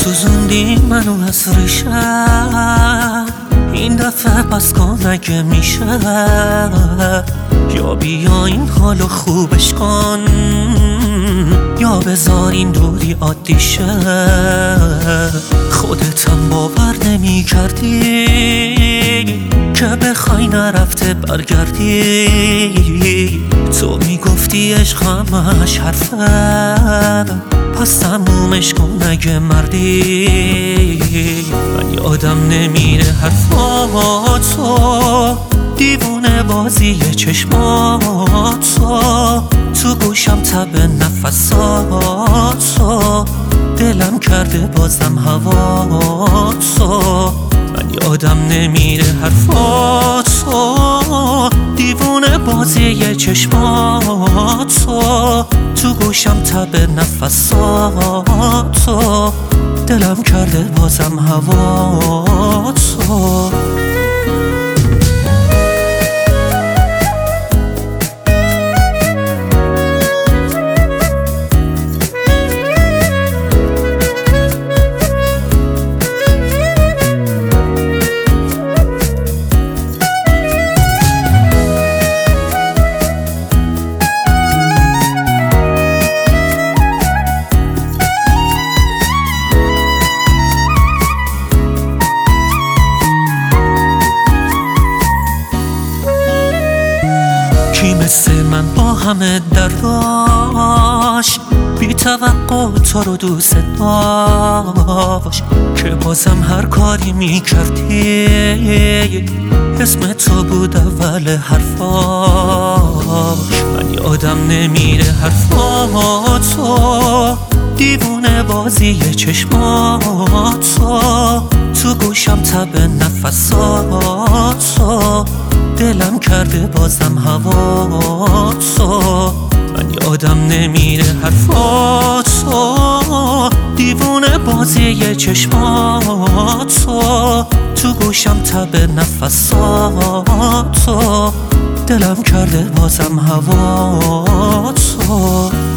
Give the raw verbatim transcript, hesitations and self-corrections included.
سوزوندی منو از ریشم، این دفعه پس کن اگه میشه، یا بیا این حالو خوبش کن یا بذار این دوری عادی شه. خودتم باور نمی کردی که بخوای نرفته برگردی، تو میگفتی عشق همش حرفه، پس تمومش کن اگه مردی. من یادم نمیره حرفاتو، دیوونه بازی چشماتو، تو گوشم تب نفساتو، دلم کرده بازم هواتو. من یادم نمیره حرفاتو، دیوونه بازی چشماتو، تو گوشم تب نفساتو، دلم کرده بازم هواتو. کی مثل من با همه درداش، بی توقع تو رو دوست داشت، که بازم هر کاری می کردی اسم تو بود اول حرفاش. من یادم نمیره حرفاتو، دیوونه بازی چشماتو، تو گوشم تب نفساتو، دلم کرده بازم هواتو. من یادم نمیره حرفاتو، دیوونه بازی چشماتو، تو گوشم تب نفساتو، دلم کرده بازم هواتو.